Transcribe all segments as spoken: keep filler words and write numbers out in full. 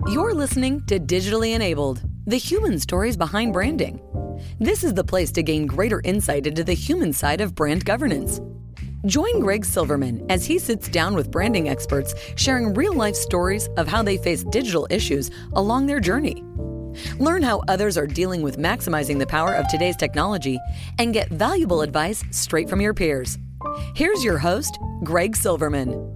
You're listening to Digitally Enabled, the human stories behind branding. This is the place to gain greater insight into the human side of brand governance. Join Greg Silverman as he sits down with branding experts sharing real-life stories of how they face digital issues along their journey. Learn how others are dealing with maximizing the power of today's technology and get valuable advice straight from your peers. Here's your host, Greg Silverman.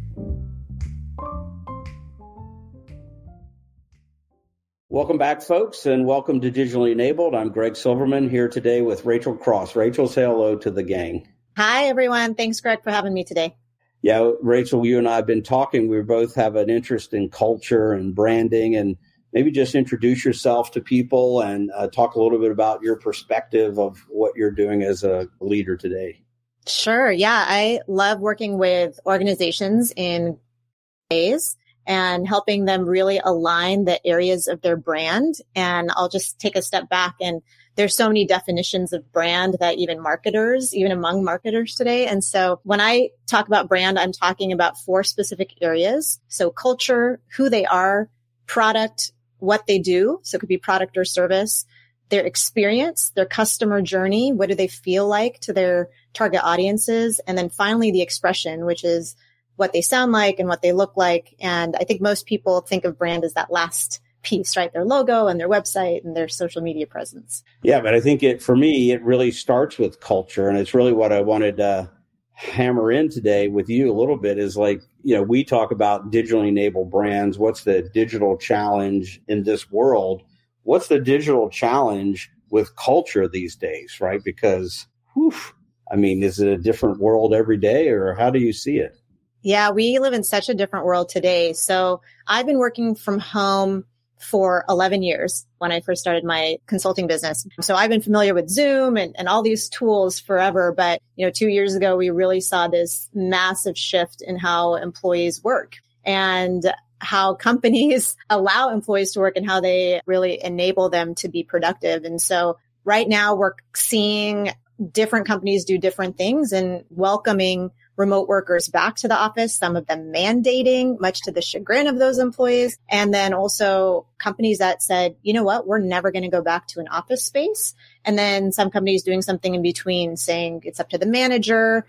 Welcome back, folks, and welcome to Digitally Enabled. I'm Greg Silverman here today with Rachel Cross. Rachel, say hello to the gang. Hi, everyone. Thanks, Greg, for having me today. Yeah, Rachel, you and I have been talking. We both have an interest in culture and branding, and maybe just introduce yourself to people and uh, talk a little bit about your perspective of what you're doing as a leader today. Sure. Yeah, I love working with organizations in ways and helping them really align the areas of their brand. And I'll just take a step back, and there's so many definitions of brand that even marketers, even among marketers today. And so when I talk about brand, I'm talking about four specific areas. So culture, who they are, product, what they do. So it could be product or service, their experience, their customer journey. What do they feel like to their target audiences? And then finally, the expression, which is what they sound like and what they look like. And I think most people think of brand as that last piece, right? Their logo and their website and their social media presence. Yeah, but I think it, for me, it really starts with culture. And it's really what I wanted to hammer in today with you a little bit is like, you know, we talk about digitally enabled brands. What's the digital challenge in this world? What's the digital challenge with culture these days, right? Because, whew, I mean, is it a different world every day, or how do you see it? Yeah, we live in such a different world today. So I've been working from home for eleven years when I first started my consulting business. So I've been familiar with Zoom and, and all these tools forever. But, you know, two years ago, we really saw this massive shift in how employees work and how companies allow employees to work and how they really enable them to be productive. And so right now we're seeing different companies do different things and welcoming remote workers back to the office, some of them mandating, much to the chagrin of those employees. And then also companies that said, you know what, we're never going to go back to an office space. And then some companies doing something in between, saying it's up to the manager,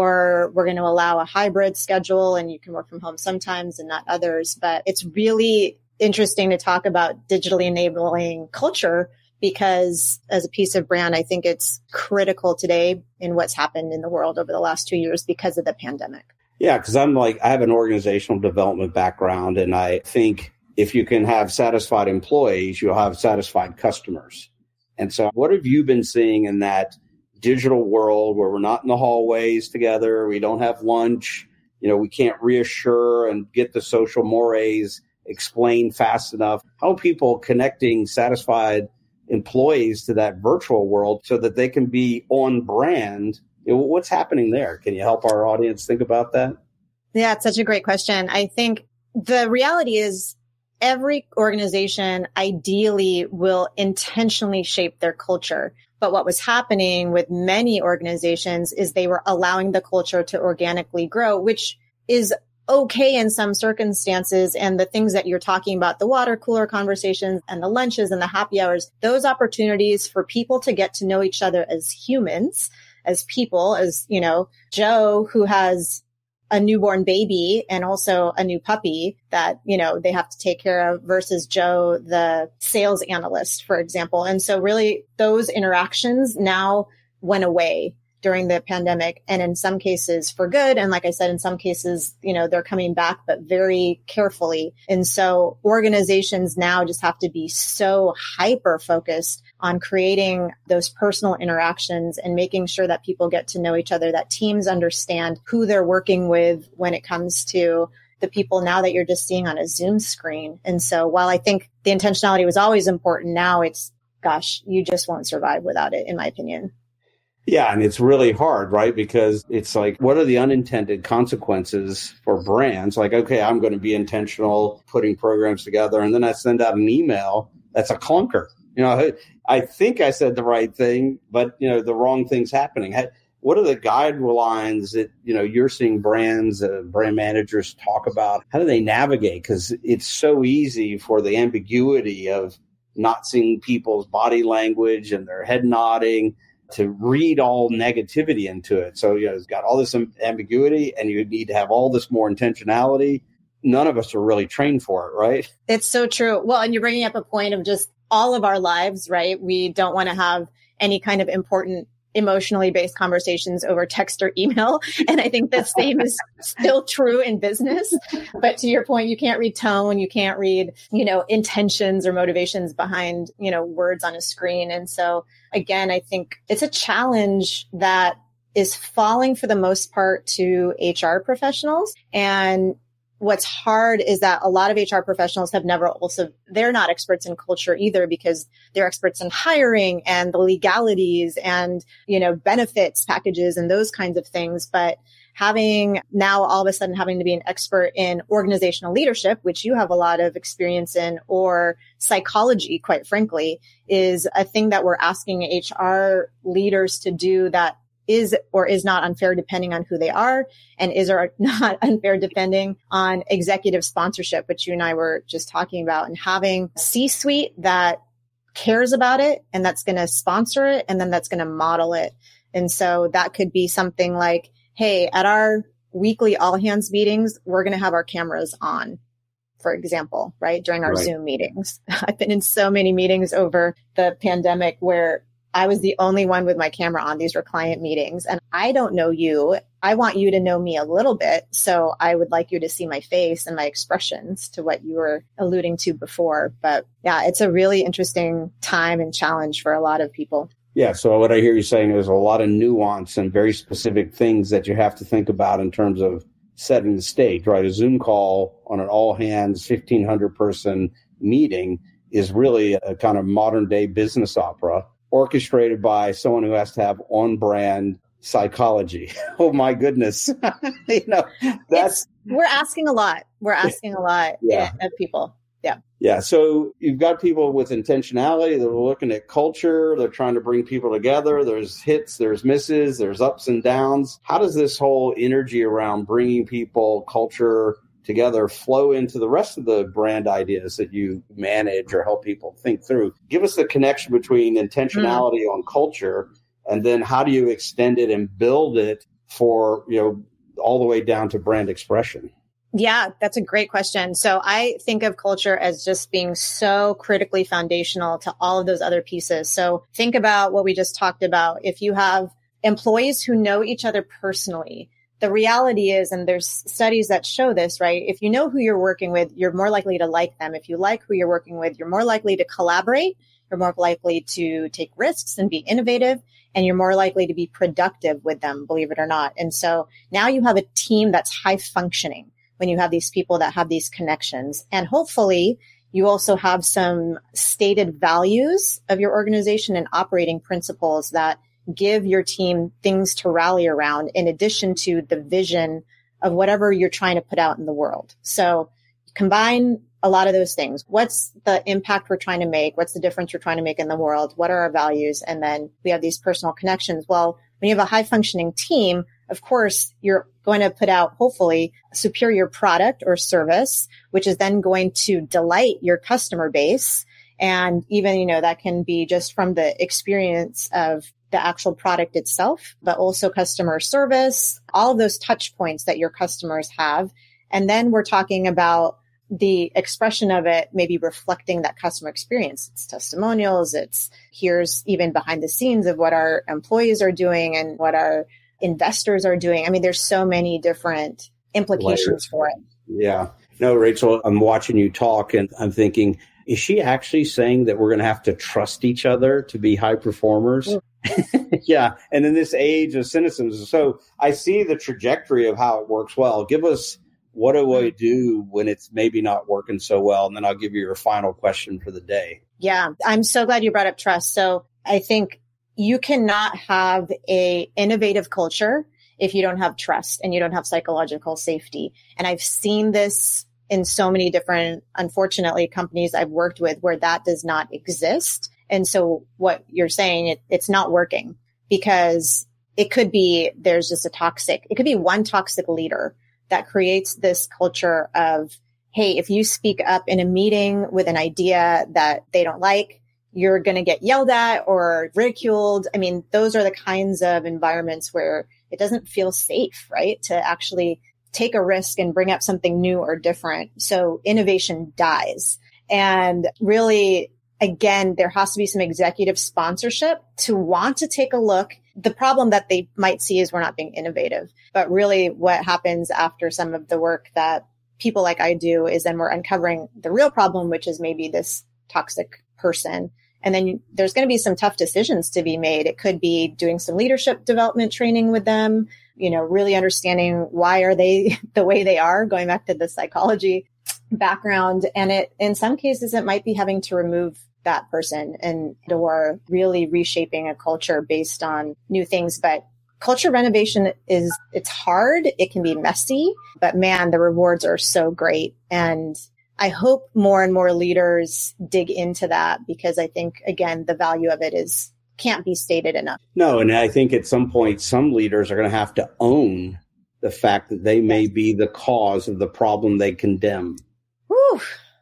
or we're going to allow a hybrid schedule and you can work from home sometimes and not others. But it's really interesting to talk about digitally enabling culture, because as a piece of brand, I think it's critical today in what's happened in the world over the last two years because of the pandemic. Yeah, because I'm like, I have an organizational development background, and I think if you can have satisfied employees, you'll have satisfied customers. And so what have you been seeing in that digital world where we're not in the hallways together, we don't have lunch, you know, we can't reassure and get the social mores explained fast enough? How are people connecting satisfied employees to that virtual world so that they can be on brand? What's happening there? Can you help our audience think about that? Yeah, it's such a great question. I think the reality is every organization ideally will intentionally shape their culture. But what was happening with many organizations is they were allowing the culture to organically grow, which is okay in some circumstances. And the things that you're talking about, the water cooler conversations and the lunches and the happy hours, those opportunities for people to get to know each other as humans, as people, as, you know, Joe, who has a newborn baby and also a new puppy that, you know, they have to take care of versus Joe, the sales analyst, for example. And so really those interactions now went away during the pandemic, and in some cases for good. And like I said, in some cases, you know, they're coming back, but very carefully. And so organizations now just have to be so hyper focused on creating those personal interactions and making sure that people get to know each other, that teams understand who they're working with when it comes to the people now that you're just seeing on a Zoom screen. And so while I think the intentionality was always important, now it's, gosh, you just won't survive without it, in my opinion. Yeah, and it's really hard, right? Because it's like, what are the unintended consequences for brands? Like, okay, I'm going to be intentional putting programs together, and then I send out an email that's a clunker. You know, I think I said the right thing, but, you know, the wrong thing's happening. what are the guidelines that, you know, you're seeing brands, uh, brand managers talk about? How do they navigate? Because it's so easy for the ambiguity of not seeing people's body language and their head nodding to read all negativity into it. So, you know, it's got all this ambiguity and you need to have all this more intentionality. None of us are really trained for it, right? It's so true. Well, and you're bringing up a point of just all of our lives, right? We don't want to have any kind of important emotionally based conversations over text or email. And I think the same is still true in business. But to your point, you can't read tone, you can't read, you know, intentions or motivations behind, you know, words on a screen. And so again, I think it's a challenge that is falling for the most part to H R professionals. And what's hard is that a lot of H R professionals have never also, they're not experts in culture either because they're experts in hiring and the legalities and, you know, benefits packages and those kinds of things. But having now all of a sudden having to be an expert in organizational leadership, which you have a lot of experience in, or psychology, quite frankly, is a thing that we're asking H R leaders to do that is or is not unfair depending on who they are, and is or not unfair depending on executive sponsorship, which you and I were just talking about, and having C-suite that cares about it and that's going to sponsor it and then that's going to model it. And so that could be something like, hey, at our weekly all hands meetings, we're going to have our cameras on, for example, right? During our right. Zoom meetings. I've been in so many meetings over the pandemic where I was the only one with my camera on. These were client meetings and I don't know you. I want you to know me a little bit. So I would like you to see my face and my expressions to what you were alluding to before. But yeah, it's a really interesting time and challenge for a lot of people. Yeah. So what I hear you saying is a lot of nuance and very specific things that you have to think about in terms of setting the stage, right? A Zoom call on an all hands fifteen hundred person meeting is really a kind of modern day business opera, orchestrated by someone who has to have on-brand psychology. Oh my goodness. you know, that's it's, we're asking a lot. We're asking a lot yeah. of people. Yeah. Yeah. So you've got people with intentionality. They're looking at culture. They're trying to bring people together. There's hits, there's misses, there's ups and downs. How does this whole energy around bringing people, culture together flow into the rest of the brand ideas that you manage or help people think through? Give us the connection between intentionality mm. on culture, and then how do you extend it and build it for, you know, all the way down to brand expression? Yeah, that's a great question. So I think of culture as just being so critically foundational to all of those other pieces. So think about what we just talked about. If you have employees who know each other personally, the reality is, and there's studies that show this, right? If you know who you're working with, you're more likely to like them. If you like who you're working with, you're more likely to collaborate. You're more likely to take risks and be innovative, and you're more likely to be productive with them, believe it or not. And so now you have a team that's high functioning when you have these people that have these connections. And hopefully you also have some stated values of your organization and operating principles that give your team things to rally around in addition to the vision of whatever you're trying to put out in the world. So combine a lot of those things. What's the impact we're trying to make? What's the difference we're trying to make in the world? What are our values? And then we have these personal connections. Well, when you have a high functioning team, of course, you're going to put out, hopefully, a superior product or service, which is then going to delight your customer base. And even, you know, that can be just from the experience of the actual product itself, but also customer service, all of those touch points that your customers have. And then we're talking about the expression of it, maybe reflecting that customer experience. It's testimonials. It's here's even behind the scenes of what our employees are doing and what our investors are doing. I mean, there's so many different implications Layers. for it. Yeah. No, Rachel, I'm watching you talk and I'm thinking, is she actually saying that we're going to have to trust each other to be high performers? Mm. Yeah. And in this age of cynicism, so I see the trajectory of how it works well. Give us, what do I do when it's maybe not working so well? And then I'll give you your final question for the day. Yeah. I'm so glad you brought up trust. So I think you cannot have a innovative culture if you don't have trust and you don't have psychological safety. And I've seen this in so many different, unfortunately, companies I've worked with where that does not exist. And so what you're saying, it, it's not working because it could be there's just a toxic, it could be one toxic leader that creates this culture of, hey, if you speak up in a meeting with an idea that they don't like, you're going to get yelled at or ridiculed. I mean, those are the kinds of environments where it doesn't feel safe, right? To actually take a risk and bring up something new or different. So innovation dies. And really, again, there has to be some executive sponsorship to want to take a look. The problem that they might see is we're not being innovative. But really what happens after some of the work that people like I do is then we're uncovering the real problem, which is maybe this toxic person. And then you, there's going to be some tough decisions to be made. It could be doing some leadership development training with them, you know, really understanding why are they the way they are, going back to the psychology background. And it, in some cases, it might be having to remove that person and or really reshaping a culture based on new things. But culture renovation is, it's hard. It can be messy, but man, the rewards are so great. And I hope more and more leaders dig into that because I think, again, the value of it is can't be stated enough. No, and I think at some point, some leaders are going to have to own the fact that they may be the cause of the problem they condemn. Whew.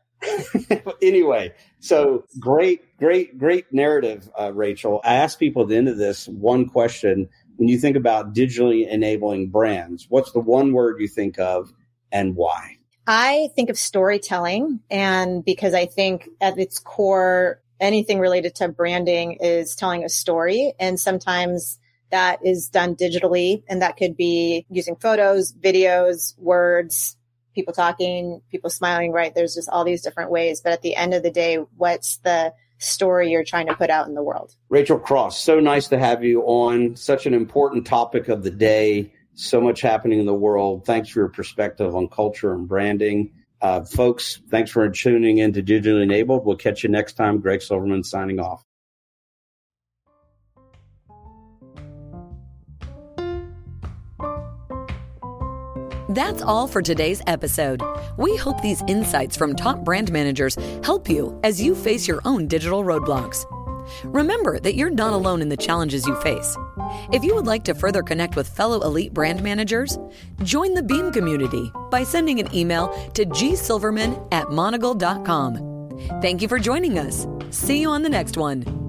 Anyway, so great, great, great narrative, uh, Rachel. I ask people at the end of this one question. When you think about digitally enabling brands, what's the one word you think of and why? I think of storytelling, and because I think at its core, anything related to branding is telling a story. And sometimes that is done digitally, and that could be using photos, videos, words, people talking, people smiling, right? There's just all these different ways. But at the end of the day, what's the story you're trying to put out in the world? Rachel Cross, so nice to have you on. Such an important topic of the day. So much happening in the world. Thanks for your perspective on culture and branding. Uh, folks, thanks for tuning in to Digitally Enabled. We'll catch you next time. Greg Silverman signing off. That's all for today's episode. We hope these insights from top brand managers help you as you face your own digital roadblocks. Remember that you're not alone in the challenges you face. If you would like to further connect with fellow elite brand managers, join the Beam community by sending an email to g silverman at monegal dot com. Thank you for joining us. See you on the next one.